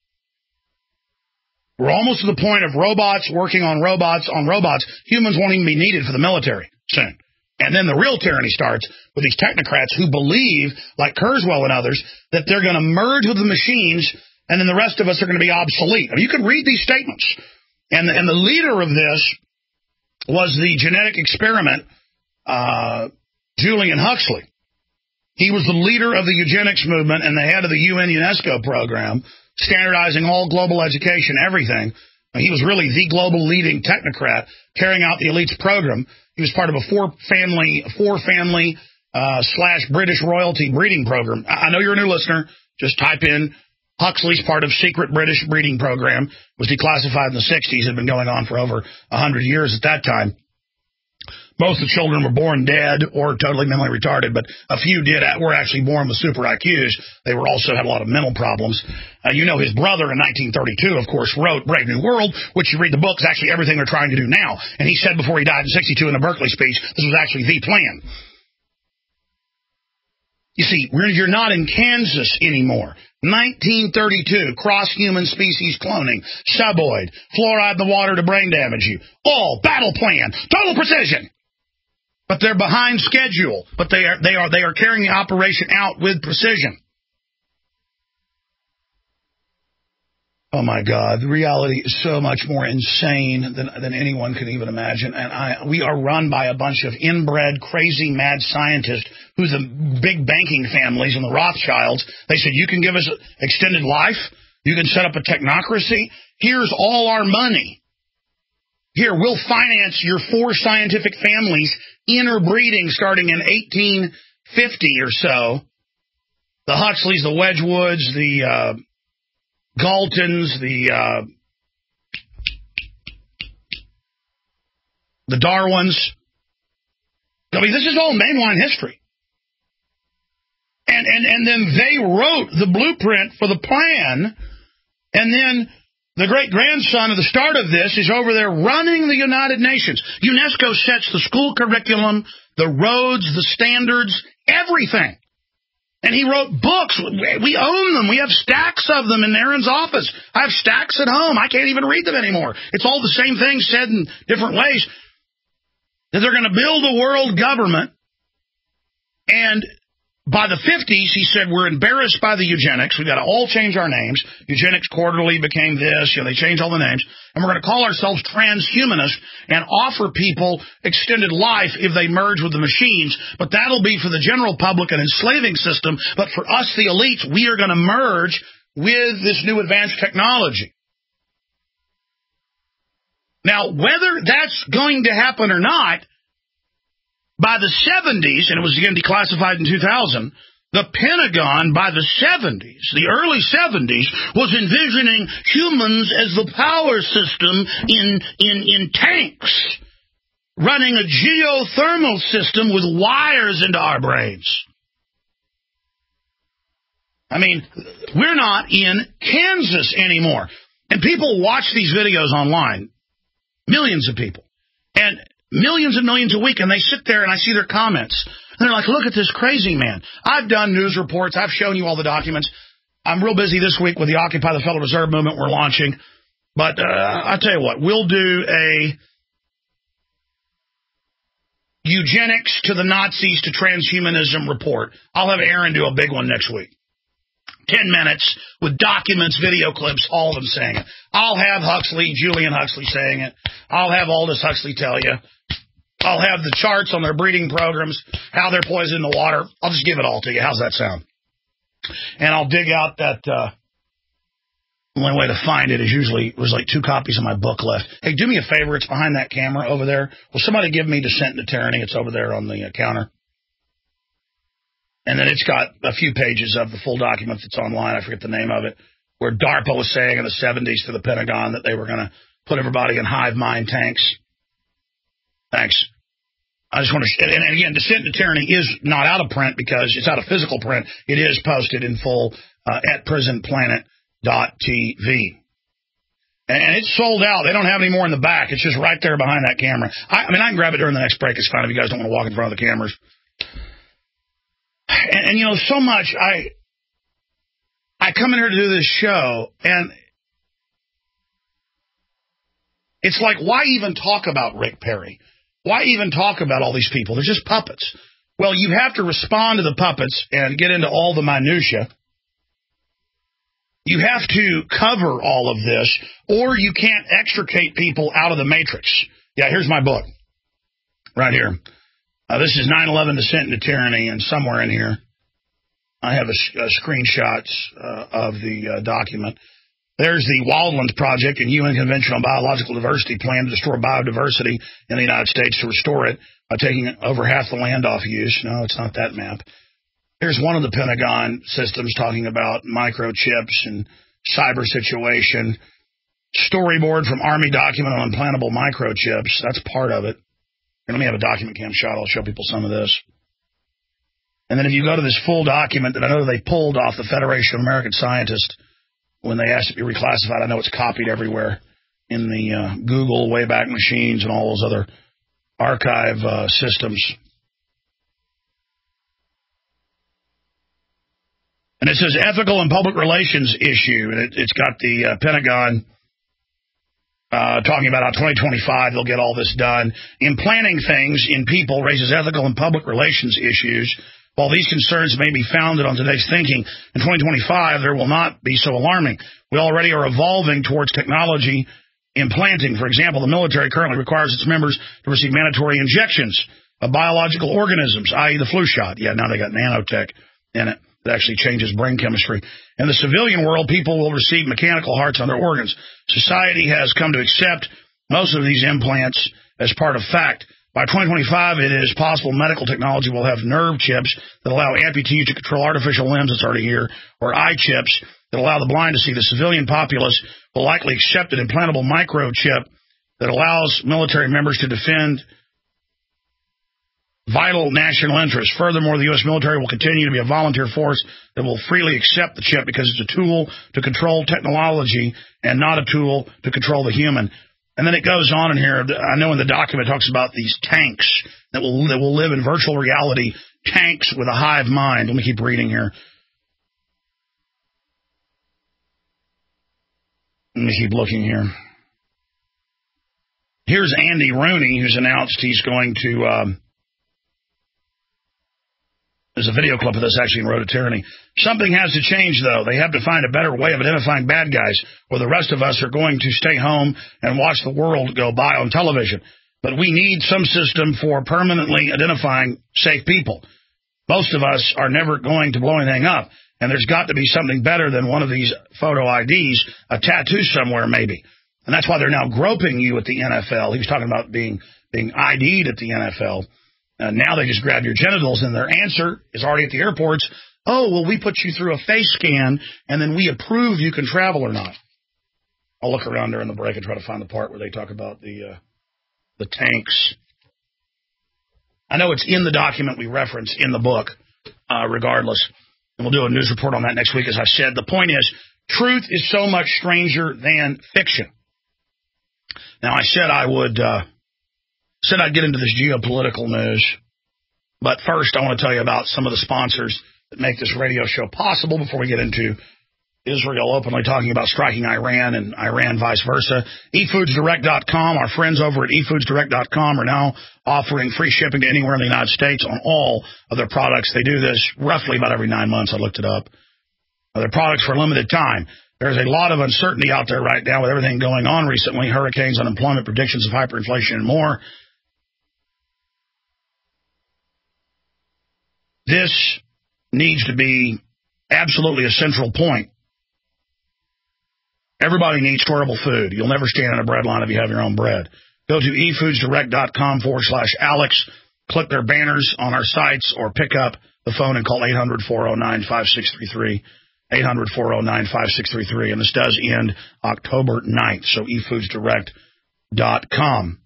We're almost to the point of robots working on robots on robots. Humans won't even be needed for the military soon. And then the real tyranny starts with these technocrats who believe, like Kurzweil and others, that they're going to merge with the machines, and then the rest of us are going to be obsolete. I mean, you can read these statements. And the, and the leader of this was the genetic experiment, uh, Julian Huxley. He was the leader of the eugenics movement and the head of the U N UNESCO program, standardizing all global education, everything. He was really the global leading technocrat carrying out the elite's program. He was part of a four-family, four-family uh, slash British royalty breeding program. I know you're a new listener. Just type in Huxley's part of secret British breeding program. Was declassified in the sixties. Had been going on for over one hundred years at that time. Most of the children were born dead or totally mentally retarded, but a few did were actually born with super I Qs. They were also had a lot of mental problems. Uh, you know, his brother in nineteen thirty-two, of course, wrote Brave New World, which you read the book is actually everything they're trying to do now. And he said before he died in sixty-two in a Berkeley speech, this was actually the plan. You see, we're, you're not in Kansas anymore. nineteen thirty-two, cross-human species cloning, suboid, fluoride in the water to brain damage you. All battle plan, total precision. But they're behind schedule. But they are they are they are carrying the operation out with precision. Oh my God, the reality is so much more insane than than anyone can even imagine. And I we are run by a bunch of inbred, crazy, mad scientists who the big banking families and the Rothschilds, they said, you can give us extended life, you can set up a technocracy, here's all our money. Here, we'll finance your four scientific families interbreeding starting in eighteen fifty or so. The Huxleys, the Wedgwoods, the uh, Galtons, the uh, the Darwins. I mean, this is all mainline history. And, and, and then they wrote the blueprint for the plan, and then the great-grandson of the start of this is over there running the United Nations. UNESCO sets the school curriculum, the roads, the standards, everything. And he wrote books. We own them. We have stacks of them in Aaron's office. I have stacks at home. I can't even read them anymore. It's all the same thing said in different ways. That they're going to build a world government. And by the fifties, he said, we're embarrassed by the eugenics. We've got to all change our names. Eugenics Quarterly became this. You know, they changed all the names. And we're going to call ourselves transhumanists and offer people extended life if they merge with the machines. But that'll be for the general public, an enslaving system. But for us, the elites, we are going to merge with this new advanced technology. Now, whether that's going to happen or not, by the seventies, and it was again declassified in two thousand, The Pentagon, by the seventies, the early seventies, was envisioning humans as the power system in, in, in tanks, running a geothermal system with wires into our brains. I mean, we're not in Kansas anymore. And people watch these videos online, millions of people, and millions and millions a week, and they sit there and I see their comments. And they're like, look at this crazy man. I've done news reports. I've shown you all the documents. I'm real busy this week with the Occupy the Federal Reserve movement we're launching. But uh, I'll tell you what, we'll do a eugenics to the Nazis to transhumanism report. I'll have Aaron do a big one next week. Ten minutes with documents, video clips, all of them saying it. I'll have Huxley, Julian Huxley saying it. I'll have Aldous Huxley tell you. I'll have the charts on their breeding programs, how they're poisoning the water. I'll just give it all to you. How's that sound? And I'll dig out that, uh, the only way to find it is usually, there's like two copies of my book left. Hey, do me a favor. It's behind that camera over there. Will somebody give me Descent into Tyranny? It's over there on the uh, counter. And then it's got a few pages of the full document that's online. I forget the name of it, where DARPA was saying in the seventies to the Pentagon that they were going to put everybody in hive mind tanks. Thanks. I just want to, and, and again, Descent into Tyranny is not out of print because it's out of physical print. It is posted in full uh, at prison planet dot t v. And, and it's sold out. They don't have any more in the back. It's just right there behind that camera. I, I mean, I can grab it during the next break. It's fine if you guys don't want to walk in front of the cameras. And, and you know, so much, I, I come in here to do this show, and it's like, why even talk about Rick Perry? Why even talk about all these people? They're just puppets. Well, you have to respond to the puppets and get into all the minutia. You have to cover all of this, or you can't extricate people out of the matrix. Yeah, here's my book. Right here. Uh, this is nine eleven Descent into Tyranny, and somewhere in here I have a, a screenshots uh, of the uh, document. There's the Wildlands Project and U N Convention on Biological Diversity plan to destroy biodiversity in the United States to restore it by taking over half the land off use. No, it's not that map. Here's one of the Pentagon systems talking about microchips and cyber situation. Storyboard from Army document on implantable microchips. That's part of it. And let me have a document cam shot. I'll show people some of this. And then if you go to this full document that I know they pulled off the Federation of American Scientists when they asked it to be reclassified, I know it's copied everywhere in the uh, Google Wayback Machines and all those other archive uh, systems. And it says ethical and public relations issue. And it, it's got the uh, Pentagon uh, talking about how twenty twenty-five they'll get all this done. Implanting things in people raises ethical and public relations issues. While these concerns may be founded on today's thinking, in twenty twenty-five there will not be so alarming. We already are evolving towards technology implanting. For example, the military currently requires its members to receive mandatory injections of biological organisms, that is the flu shot. Yeah, now they got nanotech in it. That actually changes brain chemistry. In the civilian world, people will receive mechanical hearts on their organs. Society has come to accept most of these implants as part of fact. By twenty twenty-five, it is possible medical technology will have nerve chips that allow amputees to control artificial limbs that's already here, or eye chips that allow the blind to see. The civilian populace will likely accept an implantable microchip that allows military members to defend vital national interests. Furthermore, the U S military will continue to be a volunteer force that will freely accept the chip because it's a tool to control technology and not a tool to control the human. And then it goes on in here. I know in the document it talks about these tanks that will that will live in virtual reality, tanks with a hive mind. Let me keep reading here. Let me keep looking here. Here's Andy Rooney, who's announced he's going to... Um, There's a video clip of this actually in Road to Tyranny. Something has to change, though. They have to find a better way of identifying bad guys, or the rest of us are going to stay home and watch the world go by on television. But we need some system for permanently identifying safe people. Most of us are never going to blow anything up, and there's got to be something better than one of these photo I Ds, a tattoo somewhere maybe. And that's why they're now groping you at the N F L. He was talking about being being I D'd at the N F L. Uh, now they just grab your genitals, and their answer is already at the airports. Oh, well, we put you through a face scan, and then we approve you can travel or not. I'll look around during the break and try to find the part where they talk about the uh, the tanks. I know it's in the document we reference in the book, uh, regardless. And we'll do a news report on that next week, as I said. The point is, truth is so much stranger than fiction. Now, I said I would, uh, said I'd get into this geopolitical news. But first, I want to tell you about some of the sponsors that make this radio show possible before we get into Israel openly talking about striking Iran and Iran vice versa. e foods direct dot com, our friends over at e foods direct dot com are now offering free shipping to anywhere in the United States on all of their products. They do this roughly about every nine months. I looked it up. Their products for a limited time. There's a lot of uncertainty out there right now with everything going on recently, hurricanes, unemployment, predictions of hyperinflation, and more. This needs to be absolutely a central point. Everybody needs storable food. You'll never stand in a bread line if you have your own bread. Go to e foods direct dot com forward slash Alex. Click their banners on our sites or pick up the phone and call eight hundred, four oh nine, five six three three. eight hundred, four oh nine, five six three three. And this does end October ninth, so e foods direct dot com.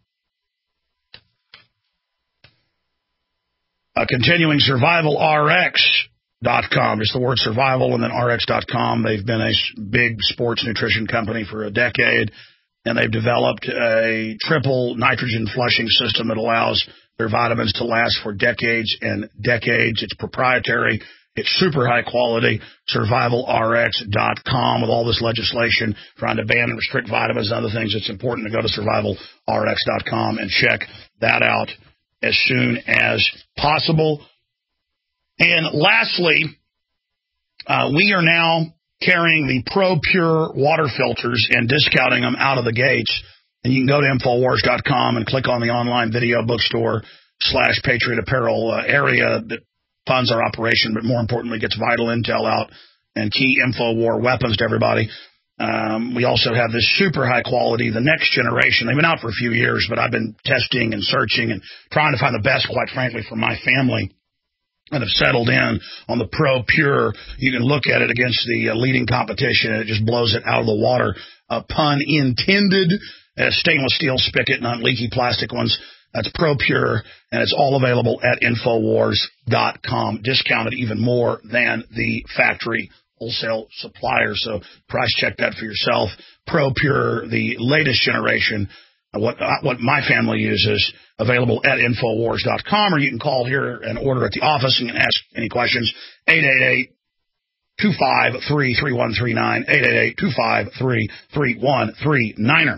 Uh, continuing Survival R X dot com. Just the word survival and then R X dot com. They've been a big sports nutrition company for a decade, and they've developed a triple nitrogen flushing system that allows their vitamins to last for decades and decades. It's proprietary. It's super high quality. Survival R X dot com. With all this legislation trying to ban and restrict vitamins and other things, it's important to go to Survival R X dot com and check that out as soon as possible. And lastly, uh, we are now carrying the Pro Pure water filters and discounting them out of the gates. And you can go to Infowars dot com and click on the online video bookstore slash Patriot Apparel uh, area that funds our operation, but more importantly gets vital intel out and key InfoWar weapons to everybody. Um, we also have this super high quality, the next generation. They've been out for a few years, but I've been testing and searching and trying to find the best, quite frankly, for my family, and have settled in on the Pro Pure. You can look at it against the uh, leading competition, and it just blows it out of the water. Uh, pun intended. A stainless steel spigot, not leaky plastic ones. That's Pro Pure, and it's all available at Infowars dot com, discounted even more than the factory wholesale supplier. So price check that for yourself. Pro Pure, the latest generation, uh, what uh, what my family uses, available at Infowars dot com, or you can call here and order at the office and ask any questions. eight eight eight, two five three, three one three nine, eight eight eight, two five three, three one three nine.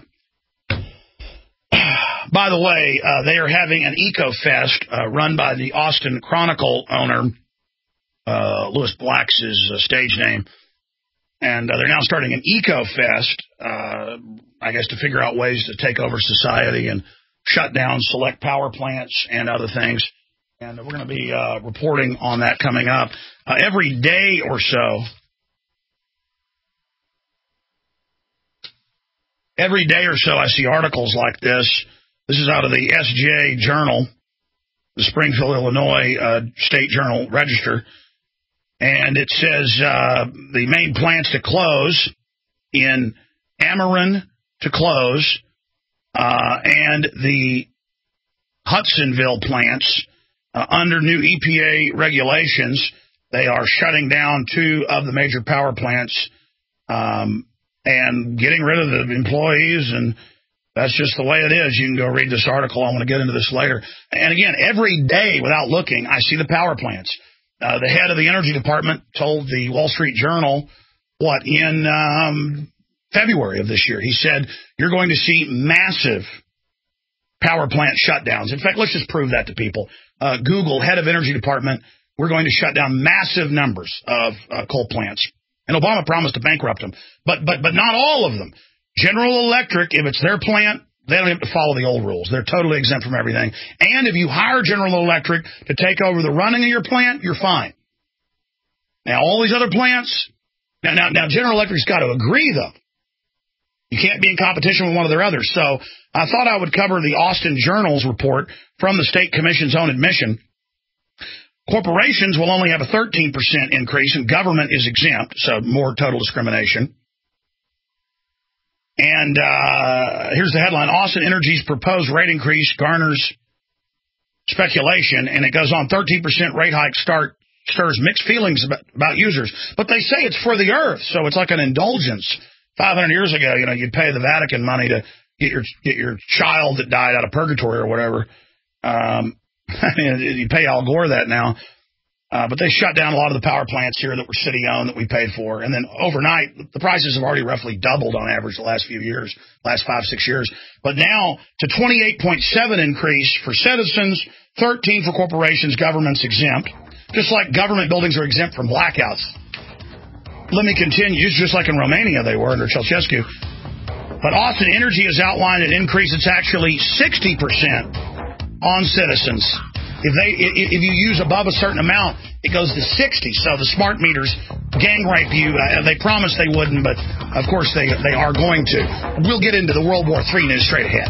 By the way, uh, they are having an Eco-Fest uh, run by the Austin Chronicle owner, uh, Lewis Black's his uh, stage name. And uh, they're now starting an Eco-Fest, uh, I guess, to figure out ways to take over society and shut down select power plants and other things. And we're going to be uh, reporting on that coming up. Uh, every day or so, every day or so I see articles like this. This is out of the S J Journal, the Springfield, Illinois uh, State Journal Register. And it says uh, the main plants to close in Ameren to close, uh, and the Hudsonville plants, uh, under new E P A regulations, they are shutting down two of the major power plants um, and getting rid of the employees, and that's just the way it is. You can go read this article. I want to get into this later. And again, every day without looking, I see the power plants. Uh, the head of the Energy Department told the Wall Street Journal, what, in um, February of this year, he said, you're going to see massive power plant shutdowns. In fact, let's just prove that to people. Uh, Google, head of Energy Department, we're going to shut down massive numbers of uh, coal plants. And Obama promised to bankrupt them, but but but not all of them. General Electric, if it's their plant, they don't have to follow the old rules. They're totally exempt from everything. And if you hire General Electric to take over the running of your plant, you're fine. Now, all these other plants, now, now, now General Electric's got to agree, though. You can't be in competition with one of their others. So I thought I would cover the Austin Journal's report from the State Commission's own admission. Corporations will only have a thirteen percent increase, and government is exempt, so more total discrimination. And uh, here's the headline. Austin Energy's proposed rate increase garners speculation, and it goes on. thirteen percent rate hike start stirs mixed feelings about, about users. But they say it's for the earth, so it's like an indulgence. five hundred years ago, you know, you'd pay the Vatican money to get your get your child that died out of purgatory or whatever. Um, you pay Al Gore that now. Uh, but they shut down a lot of the power plants here that were city-owned that we paid for. And then overnight, the prices have already roughly doubled on average the last few years, last five, six years. But now to twenty-eight point seven increase for citizens, thirteen for corporations, governments exempt. Just like government buildings are exempt from blackouts. Let me continue. Just like in Romania they were under Ceausescu. But Austin Energy has outlined an increase that's actually sixty percent on citizens. If they, if you use above a certain amount, it goes to sixty. So the smart meters gang rape you. Uh, they promised they wouldn't, but of course they they are going to. We'll get into the World War Three news straight ahead.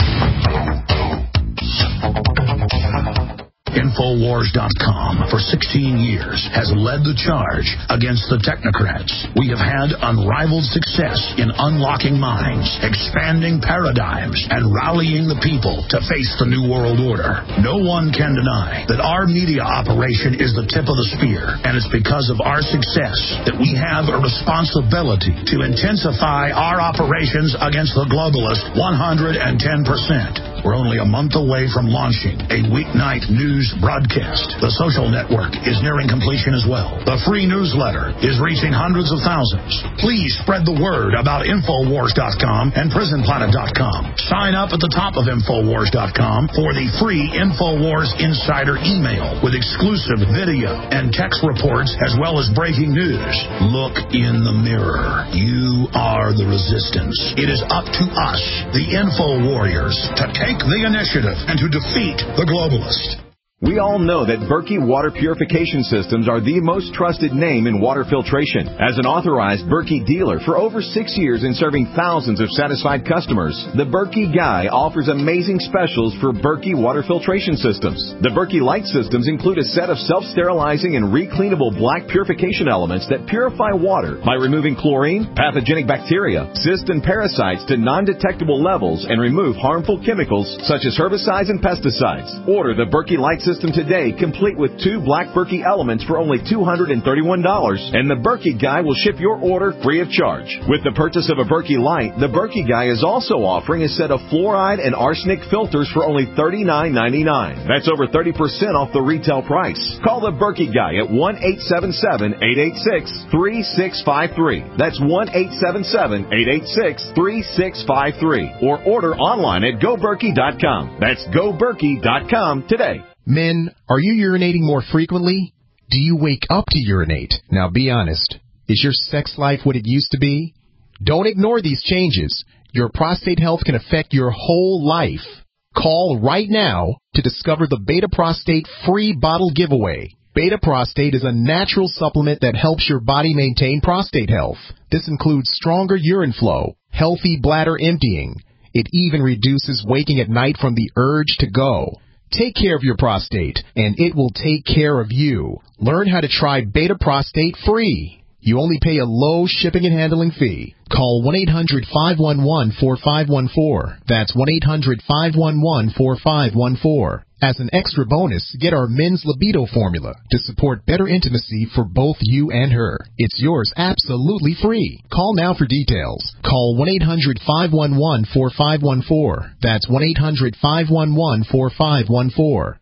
Infowars dot com for sixteen years has led the charge against the technocrats. We have had unrivaled success in unlocking minds, expanding paradigms, and rallying the people to face the New World Order. No one can deny that our media operation is the tip of the spear, and it's because of our success that we have a responsibility to intensify our operations against the globalist one hundred ten percent. We're only a month away from launching a weeknight news broadcast. The social network is nearing completion as well. The free newsletter is reaching hundreds of thousands. Please spread the word about Infowars dot com and Prison Planet dot com. Sign up at the top of Infowars dot com for the free Infowars Insider email with exclusive video and text reports as well as breaking news. Look in the mirror. You are the resistance. It is up to us, the Info Warriors, to take the initiative and to defeat the globalist. We all know that Berkey Water Purification Systems are the most trusted name in water filtration. As an authorized Berkey dealer for over six years and serving thousands of satisfied customers, the Berkey Guy offers amazing specials for Berkey Water Filtration Systems. The Berkey Light Systems include a set of self-sterilizing and recleanable black purification elements that purify water by removing chlorine, pathogenic bacteria, cysts, and parasites to non-detectable levels and remove harmful chemicals such as herbicides and pesticides. Order the Berkey Light Systems today, complete with two black Berkey elements for only two hundred thirty-one dollars, and the Berkey Guy will ship your order free of charge. With the purchase of a Berkey Light, the Berkey Guy is also offering a set of fluoride and arsenic filters for only thirty-nine ninety-nine. That's over thirty percent off the retail price. Call the Berkey Guy at one eight seven seven, eight eight six, three six five three. That's one eight seven seven, eight eight six, three six five three. Or order online at go berkey dot com. That's go berkey dot com today. Men, are you urinating more frequently? Do you wake up to urinate? Now be honest. Is your sex life what it used to be? Don't ignore these changes. Your prostate health can affect your whole life. Call right now to discover the Beta Prostate free bottle giveaway. Beta Prostate is a natural supplement that helps your body maintain prostate health. This includes stronger urine flow, healthy bladder emptying. It even reduces waking at night from the urge to go. Take care of your prostate, and it will take care of you. Learn how to try Beta Prostate free. You only pay a low shipping and handling fee. Call one eight hundred, five one one, four five one four. That's one eight hundred, five one one, four five one four. As an extra bonus, get our Men's Libido formula to support better intimacy for both you and her. It's yours absolutely free. Call now for details. Call one eight hundred, five one one, four five one four. That's one eight hundred, five one one, four five one four.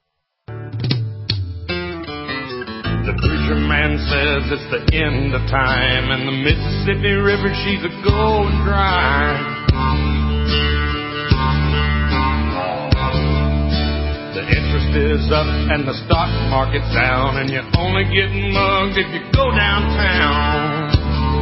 The preacher man says it's the end of time, and the Mississippi River, she's a going dry. The interest is up and the stock market's down, and you're only getting mugged if you go downtown.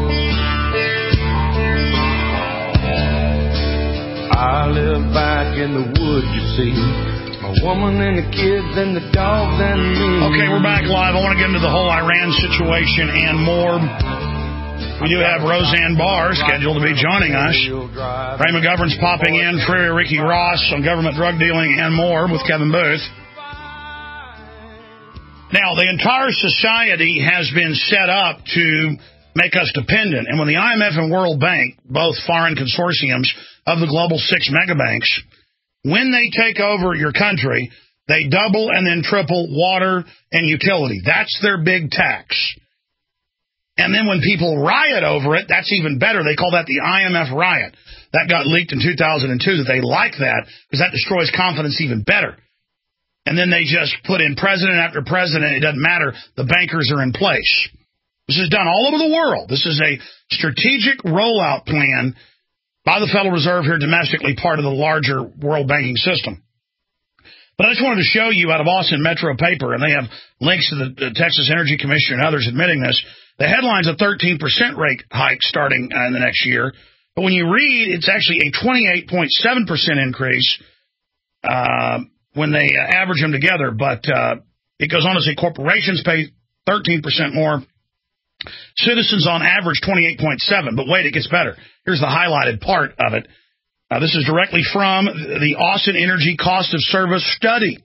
I live back in the woods, you see. My woman and the kids and the dogs and me. Okay, we're back live. I want to get into the whole Iran situation and more. We do have Roseanne Barr scheduled to be joining us. Ray McGovern's popping in. Freeway Ricky Ross on government drug dealing and more with Kevin Booth. Now, the entire society has been set up to make us dependent. And when the I M F and World Bank, both foreign consortiums of the global six megabanks, when they take over your country, they double and then triple water and utility. That's their big tax. And then when people riot over it, that's even better. They call that the I M F riot. That got leaked in two thousand two, that they like that because that destroys confidence even better. And then they just put in president after president. It doesn't matter. The bankers are in place. This is done all over the world. This is a strategic rollout plan by the Federal Reserve here domestically, part of the larger world banking system. But I just wanted to show you out of Austin Metro paper, and they have links to the, the Texas Energy Commission and others admitting this. The headline's a thirteen percent rate hike starting uh, in the next year. But when you read, it's actually a twenty-eight point seven percent increase uh, when they uh, average them together. But uh, it goes on to say corporations pay thirteen percent more. Citizens on average twenty-eight point seven. But wait, it gets better. Here's the highlighted part of it. Uh, this is directly from the Austin Energy Cost of Service Study.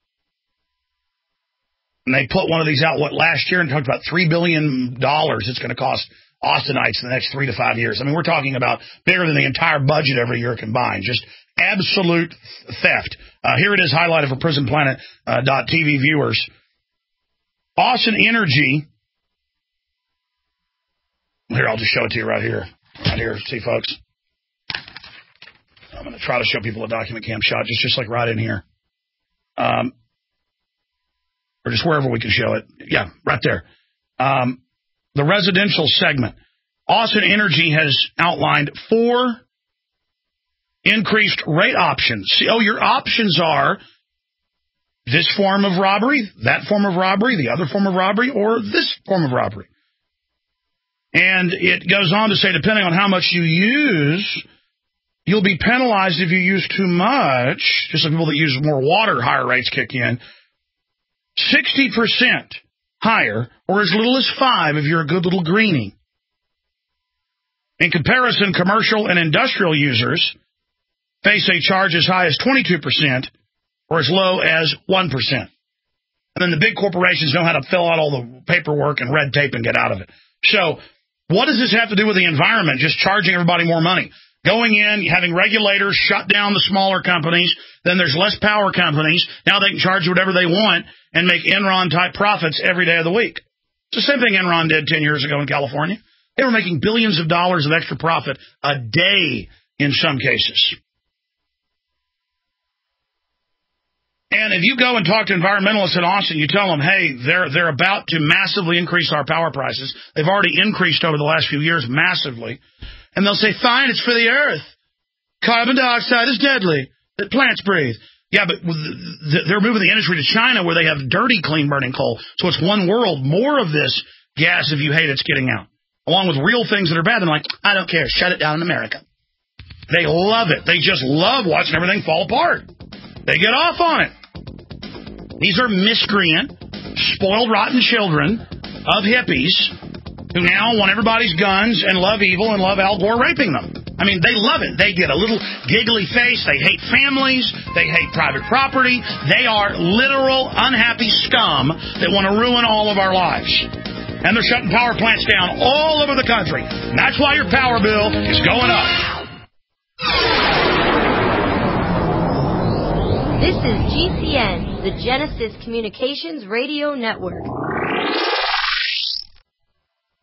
And they put one of these out, what, last year and talked about three billion dollars it's going to cost Austinites in the next three to five years. I mean, we're talking about bigger than the entire budget every year combined. Just absolute theft. Uh, here it is highlighted for Prison Planet uh, .T V viewers. Austin Energy. Here, I'll just show it to you right here. Right here. See, folks. I'm going to try to show people a document cam shot, just, just like right in here. Um, or just wherever we can show it. Yeah, right there. Um, the residential segment. Austin Energy has outlined four increased rate options. See, oh, your options are this form of robbery, that form of robbery, the other form of robbery, or this form of robbery. And it goes on to say, depending on how much you use, you'll be penalized if you use too much. Just like people that use more water, higher rates kick in. sixty percent higher, or as little as five if you're a good little greenie. In comparison, commercial and industrial users face a charge as high as twenty-two percent or as low as one percent. And then the big corporations know how to fill out all the paperwork and red tape and get out of it. So what does this have to do with the environment? Just charging everybody more money. Going in, having regulators shut down the smaller companies, then there's less power companies. Now they can charge whatever they want and make Enron-type profits every day of the week. It's the same thing Enron did ten years ago in California. They were making billions of dollars of extra profit a day in some cases. And if you go and talk to environmentalists in Austin, you tell them, hey, they're they're about to massively increase our power prices. They've already increased over the last few years massively. And they'll say, fine, it's for the earth. Carbon dioxide is deadly that plants breathe. Yeah, but they're moving the industry to China where they have dirty, clean-burning coal. So it's one world. More of this gas, if you hate it, it's getting out. Along with real things that are bad. They're like, I don't care. Shut it down in America. They love it. They just love watching everything fall apart. They get off on it. These are miscreant, spoiled, rotten children of hippies who now want everybody's guns and love evil and love Al Gore raping them. I mean, they love it. They get a little giggly face. They hate families. They hate private property. They are literal unhappy scum that want to ruin all of our lives. And they're shutting power plants down all over the country. And that's why your power bill is going up. This is G C N, the Genesis Communications Radio Network.